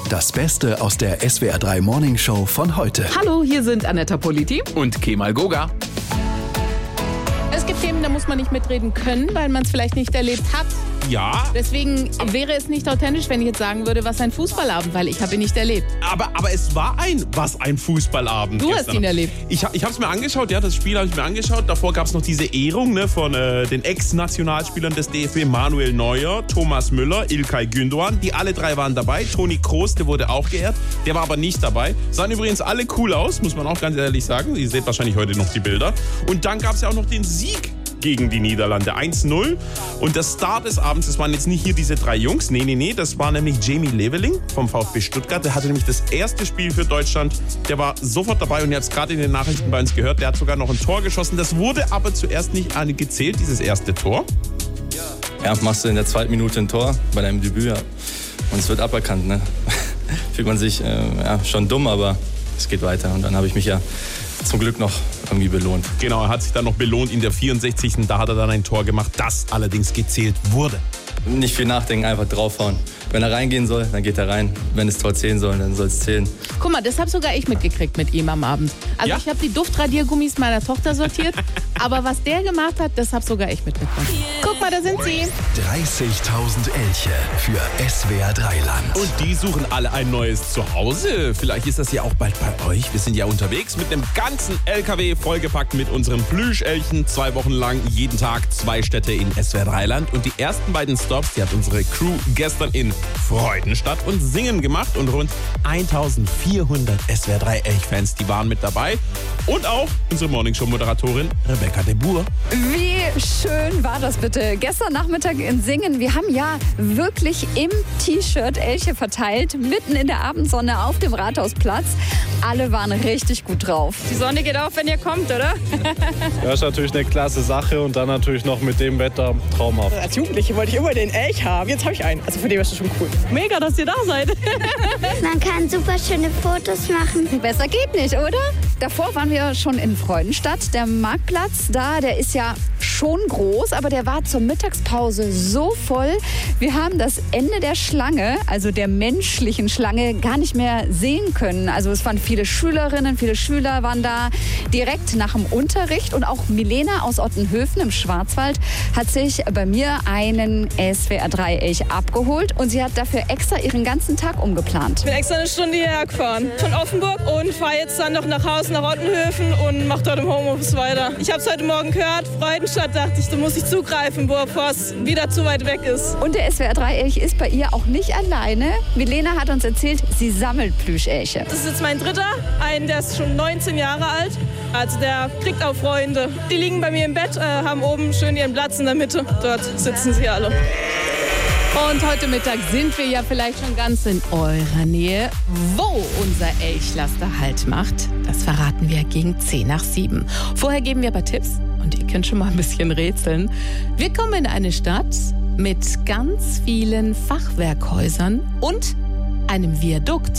Das Beste aus der SWR3 Morning Show von heute. Hallo, hier sind Anetta Politi und Kemal Goga. Es gibt Themen, da muss man nicht mitreden können, weil man es vielleicht nicht erlebt hat. Ja. Deswegen wäre es nicht authentisch, wenn ich jetzt sagen würde, was ein Fußballabend, weil ich habe ihn nicht erlebt. Aber es war ein Fußballabend. Du hast ihn erlebt. Ich habe es mir angeschaut, ja, das Spiel habe ich mir angeschaut. Davor gab es noch diese Ehrung von den Ex-Nationalspielern des DFB, Manuel Neuer, Thomas Müller, İlkay Gündoğan. Die alle drei waren dabei. Toni Kroos, der wurde auch geehrt. Der war aber nicht dabei. Sahen übrigens alle cool aus, muss man auch ganz ehrlich sagen. Ihr seht wahrscheinlich heute noch die Bilder. Und dann gab es ja auch noch den Sieg gegen die Niederlande. 1-0. Und der Star des Abends, das waren jetzt nicht hier diese drei Jungs. Nee. Das war nämlich Jamie Leveling vom VfB Stuttgart. Der hatte nämlich das erste Spiel für Deutschland. Der war sofort dabei und ihr habt es gerade in den Nachrichten bei uns gehört. Der hat sogar noch ein Tor geschossen. Das wurde aber zuerst nicht gezählt, dieses erste Tor. Ja, machst du in der zweiten Minute ein Tor bei deinem Debüt, ja. Und es wird aberkannt, ne? Fühlt man sich schon dumm, aber es geht weiter. Und dann habe ich mich ja zum Glück noch irgendwie belohnt. Genau, er hat sich dann noch belohnt in der 64. Da hat er dann ein Tor gemacht, das allerdings gezählt wurde. Nicht viel nachdenken, einfach draufhauen. Wenn er reingehen soll, dann geht er rein. Wenn das Tor zählen soll, dann soll es zählen. Guck mal, das habe sogar ich mitgekriegt mit ihm am Abend. Also Ich habe die Duftradiergummis meiner Tochter sortiert, aber was der gemacht hat, das habe sogar ich mitbekommen. Guck mal, da sind sie. 30.000 Elche für SWR3 Land. Und die suchen alle ein neues Zuhause. Vielleicht ist das ja auch bald bei euch. Wir sind ja unterwegs mit einem ganzen LKW vollgepackt mit unseren Plüschelchen. 2 Wochen lang, jeden Tag 2 Städte in SWR3 Land. Und die ersten beiden Stops, die hat unsere Crew gestern in Freudenstadt und Singen gemacht. Und rund 1400 SWR3 Elch-Fans, die waren mit dabei. Und auch unsere Morningshow-Moderatorin Rebecca de Boer. Wie schön war das bitte? Gestern Nachmittag in Singen. Wir haben ja wirklich im T-Shirt Elche verteilt, mitten in der Abendsonne auf dem Rathausplatz. Alle waren richtig gut drauf. Die Sonne geht auf, wenn ihr kommt, oder? Das ist natürlich eine klasse Sache und dann natürlich noch mit dem Wetter traumhaft. Als Jugendliche wollte ich immer den Elch haben. Jetzt habe ich einen. Also für den ist das schon cool. Mega, dass ihr da seid. Man kann super schöne Fotos machen. Besser geht nicht, oder? Davor waren wir schon in Freudenstadt. Der Marktplatz da, der ist ja schon groß, aber der war zur Mittagspause so voll. Wir haben das Ende der Schlange, also der menschlichen Schlange, gar nicht mehr sehen können. Also es waren viele Schülerinnen, viele Schüler waren da direkt nach dem Unterricht. Und auch Milena aus Ottenhöfen im Schwarzwald hat sich bei mir einen SWR3-Elch abgeholt. Und sie hat dafür extra ihren ganzen Tag umgeplant. Ich bin extra eine Stunde hierher gefahren von Offenburg und fahre jetzt dann noch nach Hause nach Ottenhöfen und mache dort im Homeoffice weiter. Ich habe es heute Morgen gehört, Freudenstadt, dachte ich, da muss ich zugreifen, bevor es wieder zu weit weg ist. Und der SWR3-Elch ist bei ihr auch nicht alleine. Milena hat uns erzählt, sie sammelt Plüschelche. Das ist jetzt mein dritter, einen, der ist schon 19 Jahre alt. Also der kriegt auch Freunde. Die liegen bei mir im Bett, haben oben schön ihren Platz in der Mitte. Dort sitzen sie alle. Und heute Mittag sind wir ja vielleicht schon ganz in eurer Nähe. Wo unser Elchlaster Halt macht, das verraten wir gegen 6:50. Vorher geben wir aber Tipps und ihr könnt schon mal ein bisschen rätseln. Wir kommen in eine Stadt mit ganz vielen Fachwerkhäusern und einem Viadukt.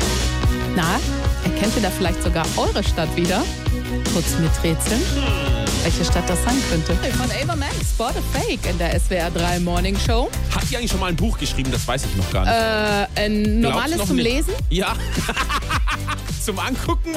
Na, erkennt ihr da vielleicht sogar eure Stadt wieder? Kurz miträtseln. Welche Stadt das sein könnte. Von Ava Max, Spot a Fake in der SWR3 Morning Show. Hat die eigentlich schon mal ein Buch geschrieben? Das weiß ich noch gar nicht. Ein normales zum Lesen? Ja. Zum Angucken?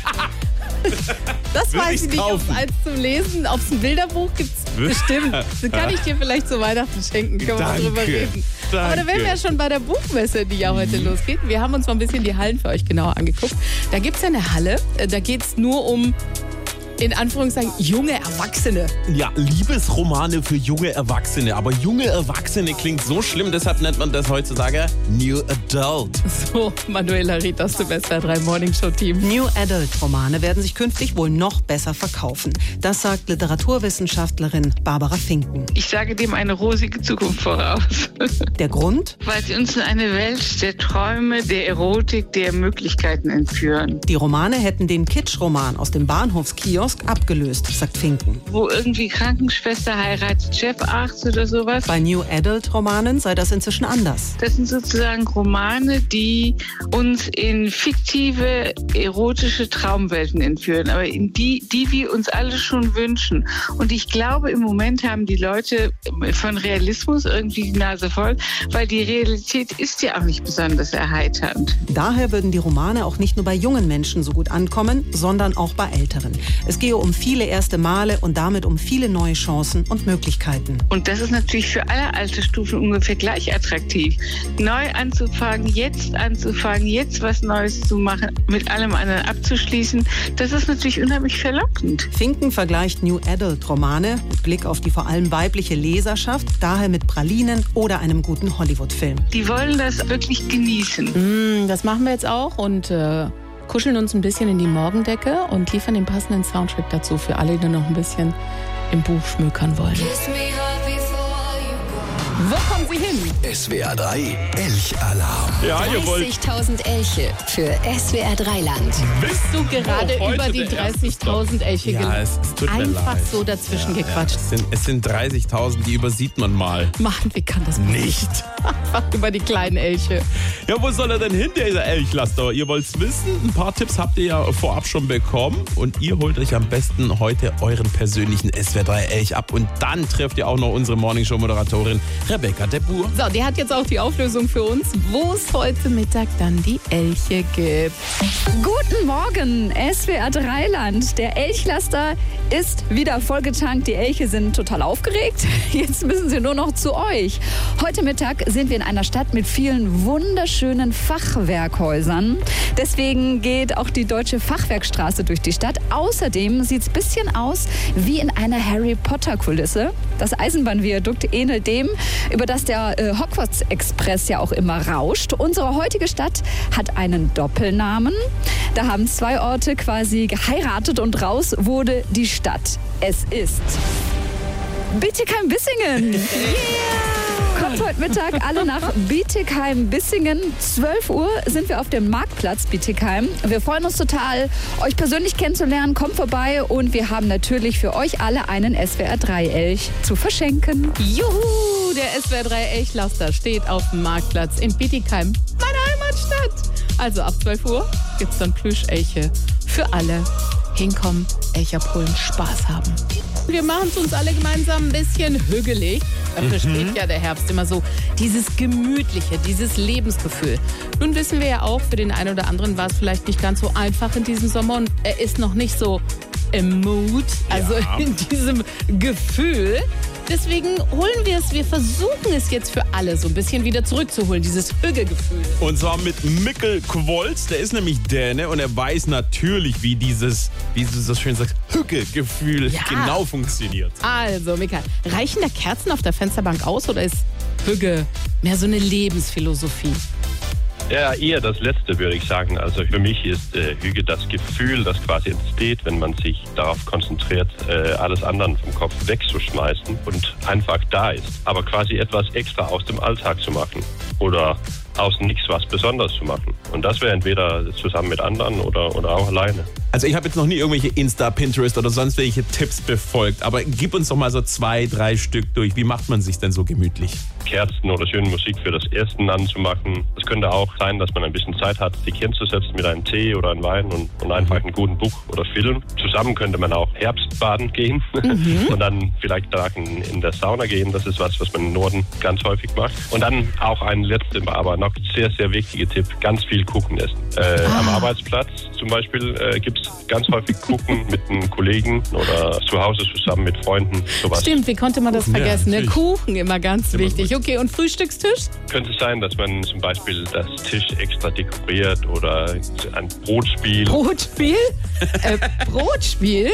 Das weiß ich nicht, ob es eins zum Lesen, ob es ein Bilderbuch gibt. Bestimmt. Das kann ich dir vielleicht zu Weihnachten schenken. Können wir mal drüber reden. Danke. Aber da wären wir ja schon bei der Buchmesse, die ja heute losgeht. Wir haben uns mal ein bisschen die Hallen für euch genauer angeguckt. Da gibt es ja eine Halle, da geht es nur um, in Anführungszeichen, junge Erwachsene. Ja, Liebesromane für junge Erwachsene. Aber junge Erwachsene klingt so schlimm, deshalb nennt man das heutzutage New Adult. So, Manuela Ried aus dem SWR3 Morning Show Team. New Adult Romane werden sich künftig wohl noch besser verkaufen. Das sagt Literaturwissenschaftlerin Barbara Finken. Ich sage dem eine rosige Zukunft voraus. Der Grund? Weil sie uns in eine Welt der Träume, der Erotik, der Möglichkeiten entführen. Die Romane hätten den Kitsch-Roman aus dem Bahnhofskiosk Kiosk abgelöst, sagt Finken. Wo irgendwie Krankenschwester heiratet Chefarzt oder sowas. Bei New Adult-Romanen sei das inzwischen anders. Das sind sozusagen Romane, die uns in fiktive, erotische Traumwelten entführen, aber in die wir uns alle schon wünschen. Und ich glaube, im Moment haben die Leute von Realismus irgendwie die Nase voll, weil die Realität ist ja auch nicht besonders erheiternd. Daher würden die Romane auch nicht nur bei jungen Menschen so gut ankommen, sondern auch bei Älteren. Es gehe um viele erste Male und damit um viele neue Chancen und Möglichkeiten. Und das ist natürlich für alle Altersstufen ungefähr gleich attraktiv. Neu anzufangen, jetzt was Neues zu machen, mit allem anderen abzuschließen, das ist natürlich unheimlich verlockend. Finken vergleicht New Adult-Romane mit Blick auf die vor allem weibliche Leserschaft, daher mit Pralinen oder einem guten Hollywood-Film. Die wollen das wirklich genießen. Das machen wir jetzt auch und kuscheln uns ein bisschen in die Morgendecke und liefern den passenden Soundtrack dazu für alle, die noch ein bisschen im Buch schmökern wollen. Wo kommen Sie hin? SWR 3 Elchalarm. Ja, ihr wollt 30.000 Elche für SWR 3 Land. Bist du gerade heute über die der erste 30.000 Elche Ja, es tut mir einfach leid. so dazwischen gequatscht? Es sind 30.000, die übersieht man mal. Mann, wie kann das passieren? Nicht. Einfach über die kleinen Elche. Ja, wo soll er denn hin, dieser Elchlaster? Ihr wollt's wissen? Ein paar Tipps habt ihr ja vorab schon bekommen. Und ihr holt euch am besten heute euren persönlichen SWR 3 Elch ab. Und dann trefft ihr auch noch unsere Morningshow-Moderatorin Rebecca de Boer. So, die hat jetzt auch die Auflösung für uns, wo es heute Mittag dann die Elche gibt. Guten Morgen, SWR 3 Land. Der Elchlaster ist wieder vollgetankt. Die Elche sind total aufgeregt. Jetzt müssen sie nur noch zu euch. Heute Mittag sind wir in einer Stadt mit vielen wunderschönen Fachwerkhäusern. Deswegen geht auch die Deutsche Fachwerkstraße durch die Stadt. Außerdem sieht es ein bisschen aus wie in einer Harry-Potter-Kulisse. Das Eisenbahnviadukt ähnelt dem, über das der Hogwarts-Express ja auch immer rauscht. Unsere heutige Stadt hat einen Doppelnamen. Da haben zwei Orte quasi geheiratet und raus wurde die Stadt. Es ist Bietigheim-Bissingen. Yeah! Kommt heute Mittag alle nach Bietigheim-Bissingen. 12 Uhr sind wir auf dem Marktplatz Bietigheim. Wir freuen uns total, euch persönlich kennenzulernen. Kommt vorbei und wir haben natürlich für euch alle einen SWR 3 Elch zu verschenken. Juhu, der SWR 3 Elchlaster steht auf dem Marktplatz in Bietigheim, meine Heimatstadt. Also ab 12 Uhr gibt es dann Plüschelche für alle. Hinkommen, Elch abholen, Spaß haben. Wir machen es uns alle gemeinsam ein bisschen hügelig. Dafür steht ja der Herbst immer so. Dieses Gemütliche, dieses Lebensgefühl. Nun wissen wir ja auch, für den einen oder anderen war es vielleicht nicht ganz so einfach in diesem Sommer und er ist noch nicht so im Mood, also in diesem Gefühl. Deswegen holen wir es, wir versuchen es jetzt für alle so ein bisschen wieder zurückzuholen, dieses Hügge-Gefühl. Und zwar mit Mikkel Quolz, der ist nämlich Däne und er weiß natürlich, wie du so schön sagst, Hügge-Gefühl genau funktioniert. Also, Mikkel, reichen da Kerzen auf der Fensterbank aus oder ist Hügge mehr so eine Lebensphilosophie? Ja, eher das Letzte, würde ich sagen. Also für mich ist Hügge das Gefühl, das quasi entsteht, wenn man sich darauf konzentriert, alles andere vom Kopf wegzuschmeißen und einfach da ist. Aber quasi etwas extra aus dem Alltag zu machen oder aus nichts was Besonderes zu machen. Und das wäre entweder zusammen mit anderen oder auch alleine. Also ich habe jetzt noch nie irgendwelche Insta, Pinterest oder sonst welche Tipps befolgt, aber gib uns doch mal so 2, 3 Stück durch. Wie macht man sich denn so gemütlich? Kerzen oder schöne Musik für das Essen anzumachen. Es könnte auch sein, dass man ein bisschen Zeit hat, sich hinzusetzen mit einem Tee oder einem Wein und einfach einen guten Buch oder Film. Zusammen könnte man auch Herbstbaden gehen und dann vielleicht danach in der Sauna gehen. Das ist was man im Norden ganz häufig macht. Und dann auch ein letzter, aber noch sehr, sehr wichtiger Tipp, ganz viel Kuchen essen. Am Arbeitsplatz zum Beispiel gibt es ganz häufig Kuchen mit einem Kollegen oder zu Hause zusammen mit Freunden. Sowas. Stimmt, wie konnte man das vergessen? Der Kuchen, immer ganz wichtig. Gut. Okay, und Frühstückstisch? Könnte es sein, dass man zum Beispiel das Tisch extra dekoriert oder ein Brotspiel. Brotspiel? Brotspiel?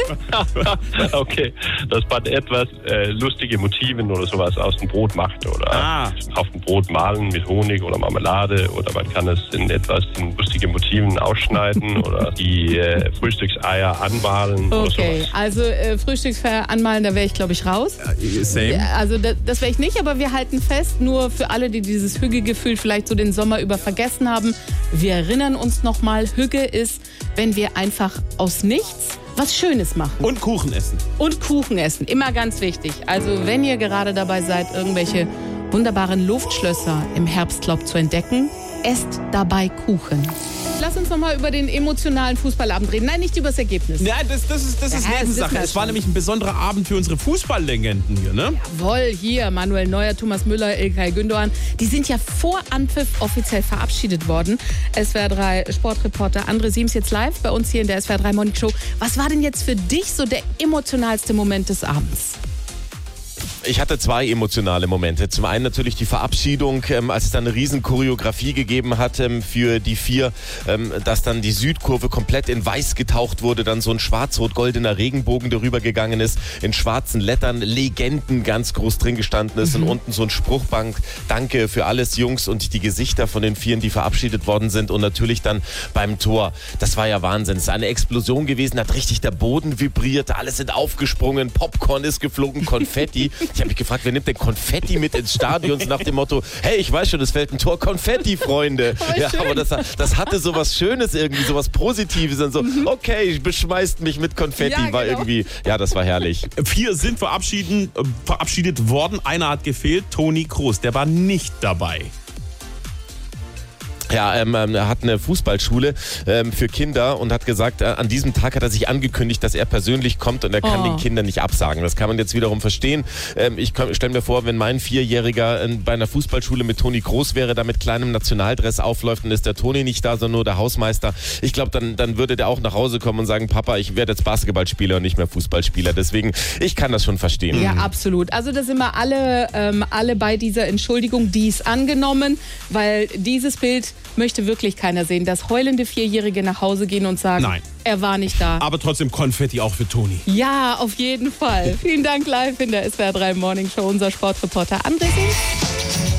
Okay, dass man etwas lustige Motiven oder sowas aus dem Brot macht oder auf dem Brot malen mit Honig oder Marmelade oder man kann es in lustige Motiven ausschneiden oder die Frühstückseier anmalen oder sowas. Okay, also Frühstückseier anmalen, da wäre ich, glaube ich, raus. Same. Also das wäre ich nicht, aber wir halten fest, nur für alle, die dieses Hügge-Gefühl vielleicht so den Sommer über vergessen haben, wir erinnern uns nochmal, Hügge ist wenn wir einfach aus nichts was Schönes machen. Und Kuchen essen. Und Kuchen essen, immer ganz wichtig. Also wenn ihr gerade dabei seid, irgendwelche wunderbaren Luftschlösser im Herbstlaub zu entdecken, esst dabei Kuchen. Lass uns nochmal über den emotionalen Fußballabend reden. Nein, nicht über das Ergebnis. Nein, das ist Nebensache. Es war nämlich ein besonderer Abend für unsere Fußballlegenden hier, ne? Jawohl, hier Manuel Neuer, Thomas Müller, İlkay Gündoğan. Die sind ja vor Anpfiff offiziell verabschiedet worden. SWR 3 Sportreporter André Siems jetzt live bei uns hier in der SWR 3 Morning Show. Was war denn jetzt für dich so der emotionalste Moment des Abends? Ich hatte 2 emotionale Momente. Zum einen natürlich die Verabschiedung, als es dann eine riesen Choreografie gegeben hat für die 4, dass dann die Südkurve komplett in weiß getaucht wurde, dann so ein schwarz-rot-goldener Regenbogen darüber gegangen ist, in schwarzen Lettern Legenden ganz groß drin gestanden ist und unten so ein Spruchbank, danke für alles Jungs, und die Gesichter von den 4, die verabschiedet worden sind, und natürlich dann beim Tor. Das war ja Wahnsinn. Es ist eine Explosion gewesen, hat richtig der Boden vibriert, alle sind aufgesprungen, Popcorn ist geflogen, Konfetti. Ich habe mich gefragt, wer nimmt denn Konfetti mit ins Stadion, nach dem Motto, hey, ich weiß schon, es fällt ein Tor, Konfetti, Freunde. Ja, aber das hatte so was Schönes irgendwie, so was Positives und so, okay, beschmeißt mich mit Konfetti, ja, war genau. Irgendwie, ja, das war herrlich. 4 sind verabschiedet worden, einer hat gefehlt, Toni Kroos, der war nicht dabei. Ja, er hat eine Fußballschule für Kinder und hat gesagt, an diesem Tag hat er sich angekündigt, dass er persönlich kommt und er kann den Kindern nicht absagen. Das kann man jetzt wiederum verstehen. Ich stelle mir vor, wenn mein 4-Jähriger bei einer Fußballschule mit Toni Kroos wäre, da mit kleinem Nationaldress aufläuft, dann ist der Toni nicht da, sondern nur der Hausmeister. Ich glaube, dann würde der auch nach Hause kommen und sagen, Papa, ich werde jetzt Basketballspieler und nicht mehr Fußballspieler. Deswegen, ich kann das schon verstehen. Ja, absolut. Also da sind wir alle bei dieser Entschuldigung, die ist angenommen, weil dieses Bild möchte wirklich keiner sehen, dass heulende 4-Jährige nach Hause gehen und sagen, nein, er war nicht da. Aber trotzdem Konfetti auch für Toni. Ja, auf jeden Fall. Vielen Dank live in der SWR 3 Morning Show, unser Sportreporter André Siems.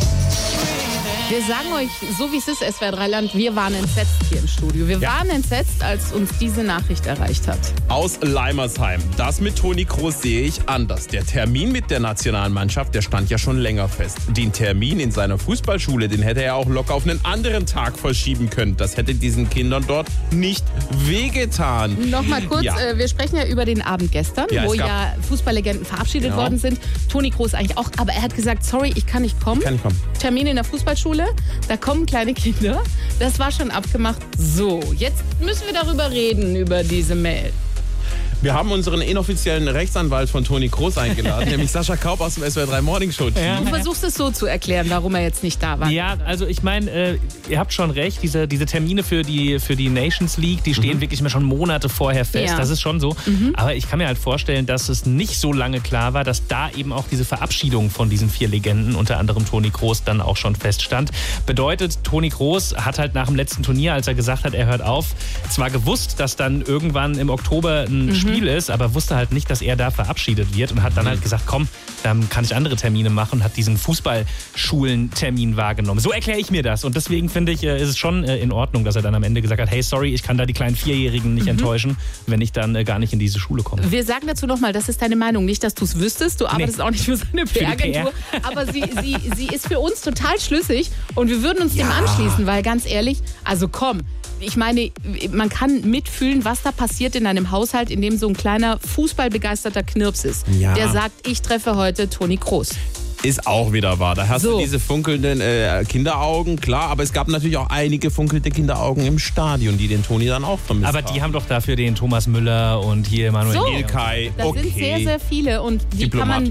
Wir sagen euch, so wie es ist, SWR 3 Land, wir waren entsetzt hier im Studio. Wir waren entsetzt, als uns diese Nachricht erreicht hat. Aus Leimersheim. Das mit Toni Kroos sehe ich anders. Der Termin mit der Nationalmannschaft, der stand ja schon länger fest. Den Termin in seiner Fußballschule, den hätte er auch locker auf einen anderen Tag verschieben können. Das hätte diesen Kindern dort nicht wehgetan. Nochmal kurz, wir sprechen ja über den Abend gestern, wo ja Fußballlegenden verabschiedet worden sind. Toni Kroos eigentlich auch, aber er hat gesagt, sorry, ich kann nicht kommen. Termin in der Fußballschule. Da kommen kleine Kinder. Das war schon abgemacht. So, jetzt müssen wir darüber reden, über diese Mail. Wir haben unseren inoffiziellen Rechtsanwalt von Toni Kroos eingeladen, nämlich Sascha Kaup aus dem SWR 3 Morning Show Team. Ja. Du versuchst es so zu erklären, warum er jetzt nicht da war. Ja, also ich meine, ihr habt schon recht, diese Termine für die Nations League, die stehen wirklich immer schon Monate vorher fest. Ja. Das ist schon so. Aber ich kann mir halt vorstellen, dass es nicht so lange klar war, dass da eben auch diese Verabschiedung von diesen 4 Legenden, unter anderem Toni Kroos, dann auch schon feststand. Bedeutet, Toni Kroos hat halt nach dem letzten Turnier, als er gesagt hat, er hört auf, zwar gewusst, dass dann irgendwann im Oktober ein Spiel ist, aber wusste halt nicht, dass er da verabschiedet wird und hat dann halt gesagt, komm, dann kann ich andere Termine machen und hat diesen Fußballschulentermin wahrgenommen. So erkläre ich mir das und deswegen finde ich, ist es schon in Ordnung, dass er dann am Ende gesagt hat, hey, sorry, ich kann da die kleinen 4-Jährigen nicht enttäuschen, wenn ich dann gar nicht in diese Schule komme. Wir sagen dazu nochmal, das ist deine Meinung, nicht, dass du es wüsstest, du arbeitest auch nicht für seine PR-Agentur, aber sie ist für uns total schlüssig und wir würden uns dem anschließen, weil ganz ehrlich, also komm, ich meine, man kann mitfühlen, was da passiert in einem Haushalt, in dem so ein kleiner fußballbegeisterter Knirps ist. Ja. Der sagt, ich treffe heute Toni Kroos. Ist auch wieder wahr. Da hast du diese funkelnden Kinderaugen, klar, aber es gab natürlich auch einige funkelnde Kinderaugen im Stadion, die den Toni dann auch vermisst haben. Aber die haben doch dafür den Thomas Müller und hier Manuel İlkay. Das sind sehr, sehr viele und die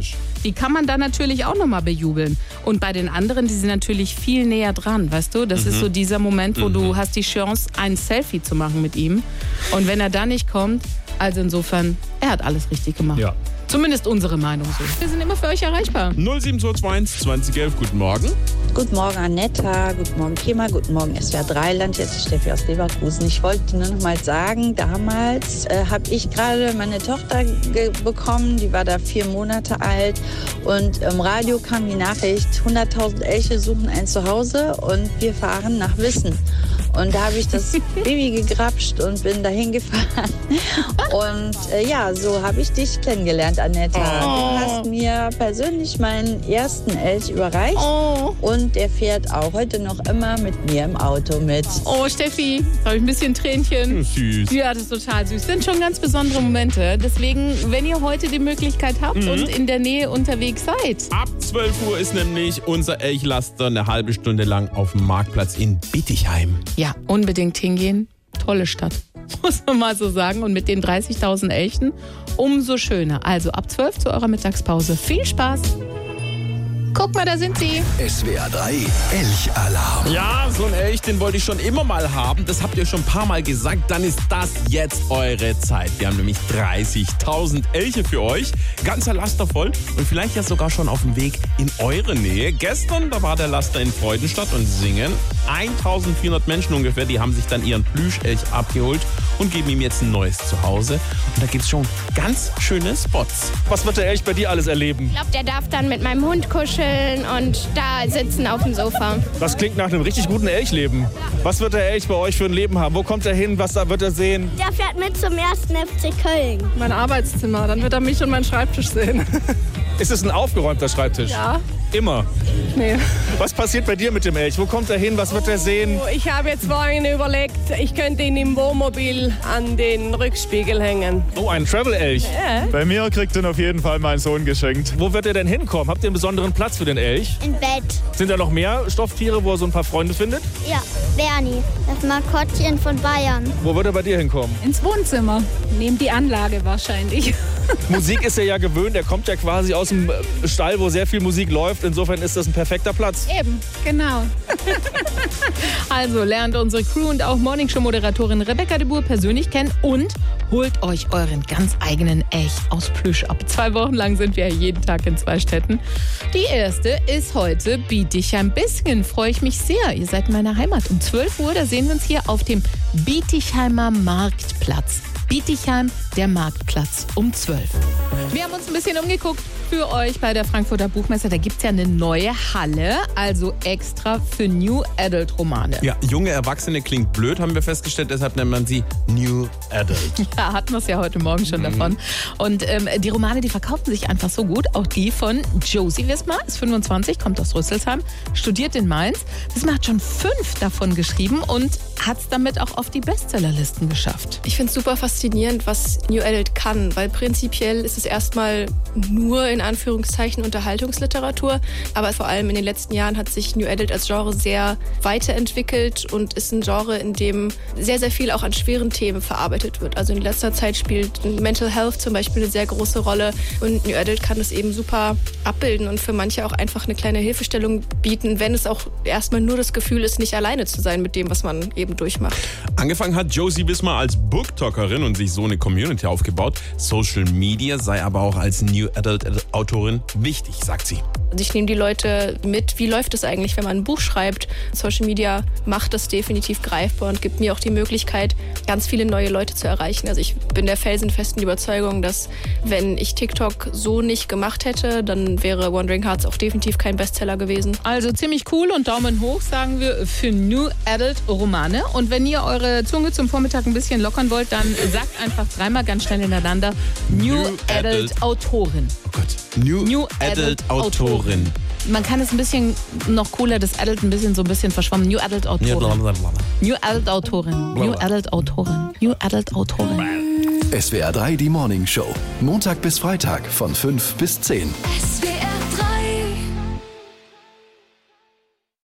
kann man dann natürlich auch nochmal bejubeln. Und bei den anderen, die sind natürlich viel näher dran, weißt du? Das ist so dieser Moment, wo du hast die Chance, ein Selfie zu machen mit ihm. Und wenn er da nicht kommt, also insofern, er hat alles richtig gemacht. Ja. Zumindest unsere Meinung so. Wir sind immer für euch erreichbar. 07221 2011, guten Morgen. Guten Morgen, Annetta. Guten Morgen, Kima. Guten Morgen, SWR 3 Land. Jetzt ist Steffi aus Leverkusen. Ich wollte nur noch mal sagen, damals habe ich gerade meine Tochter bekommen. Die war da 4 Monate alt. Und im Radio kam die Nachricht, 100.000 Elche suchen ein Zuhause und wir fahren nach Wissen. Und da habe ich das Baby gegrapscht und bin dahin gefahren. Und so habe ich dich kennengelernt, Annetta. Du hast mir persönlich meinen ersten Elch überreicht. Und der fährt auch heute noch immer mit mir im Auto mit. Oh, Steffi, da habe ich ein bisschen Tränchen. Süß. Ja, das ist total süß. Das sind schon ganz besondere Momente. Deswegen, wenn ihr heute die Möglichkeit habt und in der Nähe unterwegs seid. Ab 12 Uhr ist nämlich unser Elchlaster eine halbe Stunde lang auf dem Marktplatz in Bittichheim. Ja, unbedingt hingehen. Tolle Stadt, muss man mal so sagen. Und mit den 30.000 Elchen umso schöner. Also ab 12 zu eurer Mittagspause. Viel Spaß. Guck mal, da sind sie. SWR 3 Elchalarm. Ja, so ein Elch, den wollte ich schon immer mal haben. Das habt ihr schon ein paar Mal gesagt. Dann ist das jetzt eure Zeit. Wir haben nämlich 30.000 Elche für euch. Ganzer Laster voll und vielleicht ja sogar schon auf dem Weg in eure Nähe. Gestern, da war der Laster in Freudenstadt und Singen. 1.400 Menschen ungefähr, die haben sich dann ihren Plüschelch abgeholt und geben ihm jetzt ein neues Zuhause. Und da gibt's schon ganz schöne Spots. Was wird der Elch bei dir alles erleben? Ich glaube, der darf dann mit meinem Hund kuscheln und da sitzen auf dem Sofa. Das klingt nach einem richtig guten Elchleben. Was wird der Elch bei euch für ein Leben haben? Wo kommt er hin? Was wird er sehen? Der fährt mit zum 1. FC Köln. Mein Arbeitszimmer, dann wird er mich und meinen Schreibtisch sehen. Ist es ein aufgeräumter Schreibtisch? Ja. Immer? Nee. Was passiert bei dir mit dem Elch? Wo kommt er hin? Was wird er sehen? Ich habe jetzt vorhin überlegt, ich könnte ihn im Wohnmobil an den Rückspiegel hängen. Oh, ein Travel-Elch. Ja. Bei mir kriegt ihn auf jeden Fall mein Sohn geschenkt. Wo wird er denn hinkommen? Habt ihr einen besonderen Platz für den Elch? Im Bett. Sind da noch mehr Stofftiere, wo er so ein paar Freunde findet? Ja, Bernie, das Maskottchen von Bayern. Wo wird er bei dir hinkommen? Ins Wohnzimmer. Neben die Anlage wahrscheinlich. Musik ist er ja gewöhnt. Er kommt ja quasi aus dem Stall, wo sehr viel Musik läuft. Insofern ist das ein perfekter Platz. Eben, genau. Also lernt unsere Crew und auch Morningshow-Moderatorin Rebecca de Boer persönlich kennen und holt euch euren ganz eigenen Elch aus Plüsch ab. 2 Wochen lang sind wir jeden Tag in 2 Städten. Die erste ist heute Bietigheim-Bissingen. Freue ich mich sehr. Ihr seid in meiner Heimat. Um 12 Uhr, da sehen wir uns hier auf dem Bietigheimer Marktplatz. Bietigheim, der Marktplatz um 12. Wir haben uns ein bisschen umgeguckt für euch bei der Frankfurter Buchmesse. Da gibt es ja eine neue Halle, also extra für New Adult Romane. Ja, junge Erwachsene klingt blöd, haben wir festgestellt, deshalb nennt man sie New Adult. Ja, hatten wir es ja heute Morgen schon davon. Und die Romane, die verkaufen sich einfach so gut. Auch die von Josie Wismar, ist 25, kommt aus Rüsselsheim, studiert in Mainz. Wismar hat schon 5 davon geschrieben und hat es damit auch auf die Bestsellerlisten geschafft. Ich finde es super faszinierend, was New Adult kann, weil prinzipiell ist es erstmal nur in Anführungszeichen Unterhaltungsliteratur, aber vor allem in den letzten Jahren hat sich New Adult als Genre sehr weiterentwickelt und ist ein Genre, in dem sehr, sehr viel auch an schweren Themen verarbeitet wird. Also in letzter Zeit spielt Mental Health zum Beispiel eine sehr große Rolle und New Adult kann das eben super abbilden und für manche auch einfach eine kleine Hilfestellung bieten, wenn es auch erstmal nur das Gefühl ist, nicht alleine zu sein mit dem, was man eben durchmacht. Angefangen hat Josie Wismar als Booktalkerin und sich so eine Community aufgebaut. Social Media sei aber auch als New Adult Autorin wichtig, sagt sie. Also ich nehme die Leute mit, wie läuft es eigentlich, wenn man ein Buch schreibt. Social Media macht das definitiv greifbar und gibt mir auch die Möglichkeit, ganz viele neue Leute zu erreichen. Also ich bin der felsenfesten Überzeugung, dass wenn ich TikTok so nicht gemacht hätte, dann wäre Wandering Hearts auch definitiv kein Bestseller gewesen. Also ziemlich cool und Daumen hoch, sagen wir, für New Adult Romane. Und wenn ihr eure Zunge zum Vormittag ein bisschen lockern wollt, dann sagt einfach 3-mal ganz schnell hintereinander New Adult Autorin. Oh Gott. New Adult Autorin. Man kann es ein bisschen noch cooler, das Adult ein bisschen verschwommen. New Adult Autorin. New Adult Autorin. New Adult Autorin. New Adult Autorin. SWR 3 die Morning Show. Montag bis Freitag von 5 bis 10. SWR